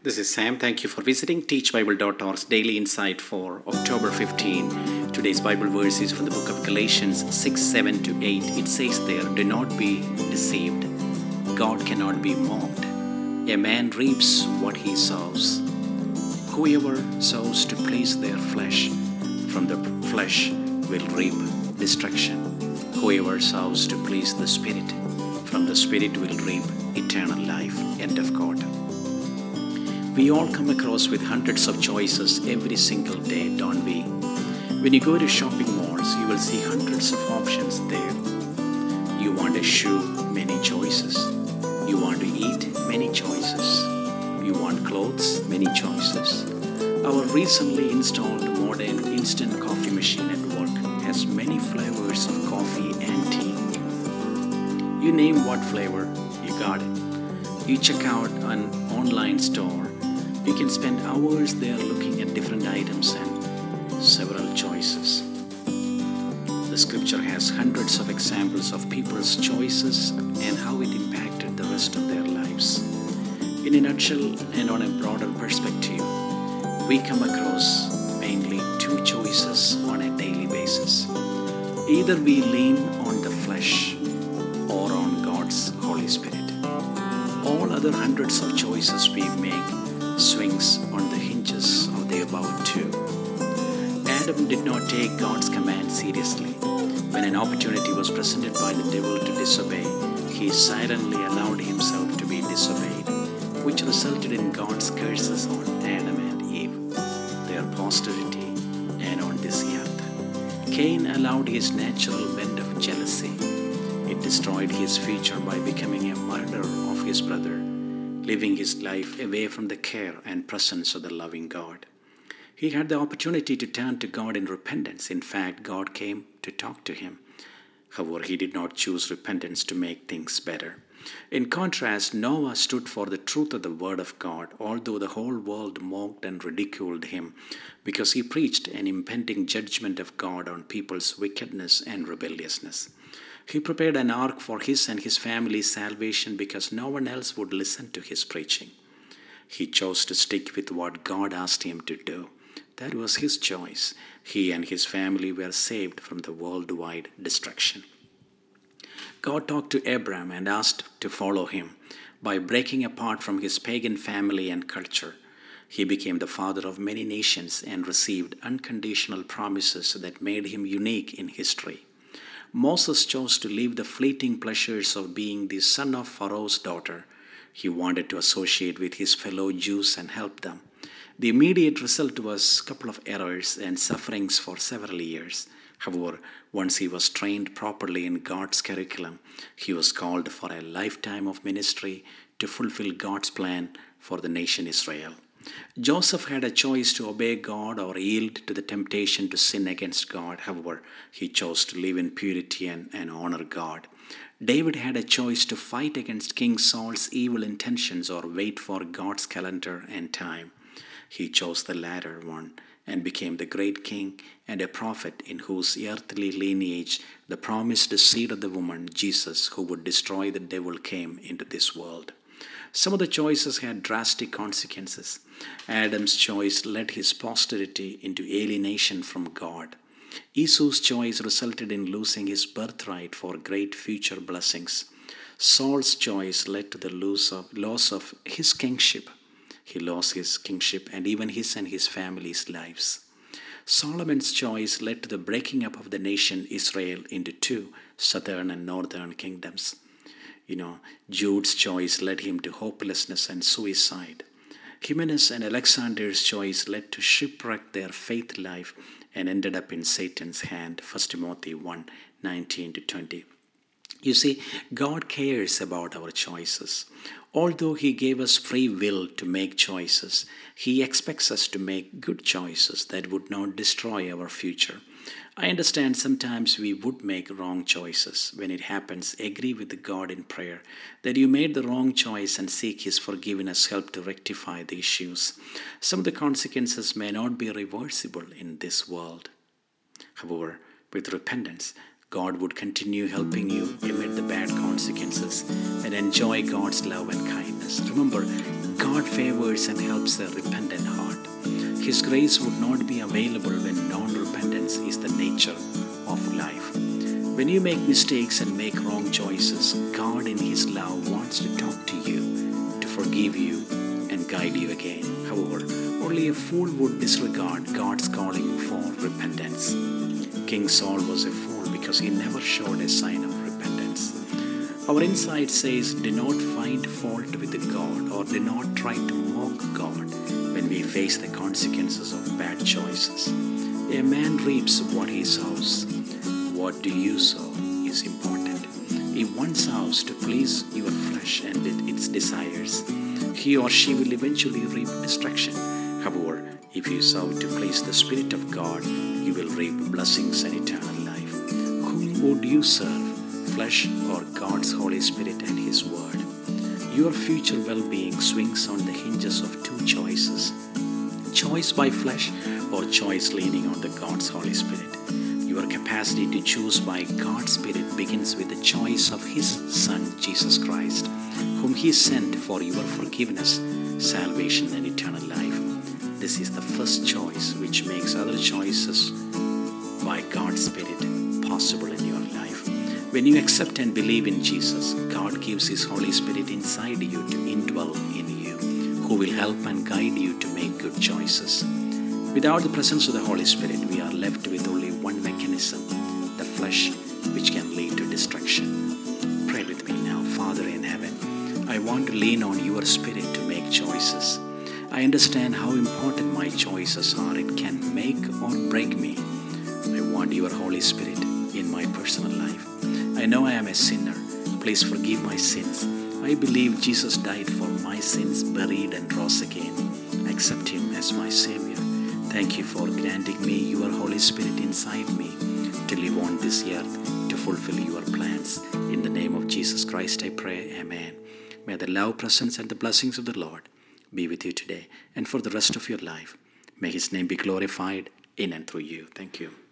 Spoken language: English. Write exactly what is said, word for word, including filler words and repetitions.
This is Sam. Thank you for visiting teach bible dot org's Daily Insight for October fifteenth. Today's Bible verse is from the book of Galatians six, seven to eight. It says there, "Do not be deceived. God cannot be mocked. A man reaps what he sows. Whoever sows to please their flesh, from the flesh will reap destruction. Whoever sows to please the Spirit, from the Spirit will reap eternal life." End of quote. We all come across with hundreds of choices every single day, don't we? When you go to shopping malls, you will see hundreds of options there. You want a shoe, many choices. You want to eat, many choices. You want clothes, many choices. Our recently installed modern instant coffee machine at work has many flavors of coffee and tea. You name what flavor, you got it. You check out an online store. You can spend hours there looking at different items and several choices. The scripture has hundreds of examples of people's choices and how it impacted the rest of their lives. In a nutshell and on a broader perspective, we come across mainly two choices on a daily basis. Either we lean on the flesh or on God's Holy Spirit. All other hundreds of choices we make swings on the hinges of the above two. Adam did not take God's command seriously. When an opportunity was presented by the devil to disobey, he silently allowed himself to be disobeyed, which resulted in God's curses on Adam and Eve, their posterity, and on this earth. Cain allowed his natural bent of jealousy. It destroyed his future by becoming a murderer of his brother, living his life away from the care and presence of the loving God. He had the opportunity to turn to God in repentance. In fact, God came to talk to him. However, he did not choose repentance to make things better. In contrast, Noah stood for the truth of the Word of God, although the whole world mocked and ridiculed him because he preached an impending judgment of God on people's wickedness and rebelliousness. He prepared an ark for his and his family's salvation because no one else would listen to his preaching. He chose to stick with what God asked him to do. That was his choice. He and his family were saved from the worldwide destruction. God talked to Abraham and asked to follow him. By breaking apart from his pagan family and culture, he became the father of many nations and received unconditional promises that made him unique in history. Moses chose to leave the fleeting pleasures of being the son of Pharaoh's daughter. He wanted to associate with his fellow Jews and help them. The immediate result was a couple of errors and sufferings for several years. However, once he was trained properly in God's curriculum, he was called for a lifetime of ministry to fulfill God's plan for the nation Israel. Joseph had a choice to obey God or yield to the temptation to sin against God. However, he chose to live in purity and, and honor God. David had a choice to fight against King Saul's evil intentions or wait for God's calendar and time. He chose the latter one and became the great king and a prophet in whose earthly lineage the promised seed of the woman, Jesus, who would destroy the devil, came into this world. Some of the choices had drastic consequences. Adam's choice led his posterity into alienation from God. Esau's choice resulted in losing his birthright for great future blessings. Saul's choice led to the loss of, loss of his kingship. He lost his kingship and even his and his family's lives. Solomon's choice led to the breaking up of the nation Israel into two, southern and northern kingdoms. You know, Jude's choice led him to hopelessness and suicide. Jimenez and Alexander's choice led to shipwreck their faith life and ended up in Satan's hand. First Timothy one, nineteen to twenty. You see, God cares about our choices. Although He gave us free will to make choices, He expects us to make good choices that would not destroy our future. I understand sometimes we would make wrong choices. When it happens, agree with God in prayer that you made the wrong choice and seek His forgiveness, help to rectify the issues. Some of the consequences may not be reversible in this world. However, with repentance, God would continue helping you amid the bad consequences and enjoy God's love and kindness. Remember, God favors and helps a repentant heart. His grace would not be available when non-repentance is the nature of life. When you make mistakes and make wrong choices, God in His love wants to talk to you, to forgive you and guide you again. However, only a fool would disregard God's calling for repentance. King Saul was a fool because he never showed a sign of repentance. Our insight says, do not find fault with God, or do not try to mock God when we face the consequences of bad choices. A man reaps what he sows. What do you sow is important. If one sows to please your flesh and its desires, he or she will eventually reap destruction. However, if you sow to please the Spirit of God, you will reap blessings and eternal life. Whom would you serve, flesh or God's Holy Spirit and His Word? Your future well-being swings on the hinges of two choices: choice by flesh or choice leaning on the God's Holy Spirit. Your capacity to choose by God's Spirit begins with the choice of His Son, Jesus Christ, whom He sent for your forgiveness, salvation, and eternal life. This is the first choice which makes other choices by God's Spirit possible in your life. When you accept and believe in Jesus, God gives His Holy Spirit inside you to indwell in you, who will help and guide you to make good choices. Without the presence of the Holy Spirit, we are left with only one mechanism, the flesh, which can lead to destruction. Pray with me now. Father in heaven, I want to lean on your Spirit to make choices. I understand how important my choices are. It can make or break me. I want your Holy Spirit in my personal life. I know I am a sinner. Please forgive my sins. I believe Jesus died for my sins, buried and rose again. I accept Him as my Savior. Thank you for granting me your Holy Spirit inside me to live on this earth, to fulfill your plans. In the name of Jesus Christ I pray, Amen. May the love, presence and the blessings of the Lord be with you today and for the rest of your life. May His name be glorified in and through you. Thank you.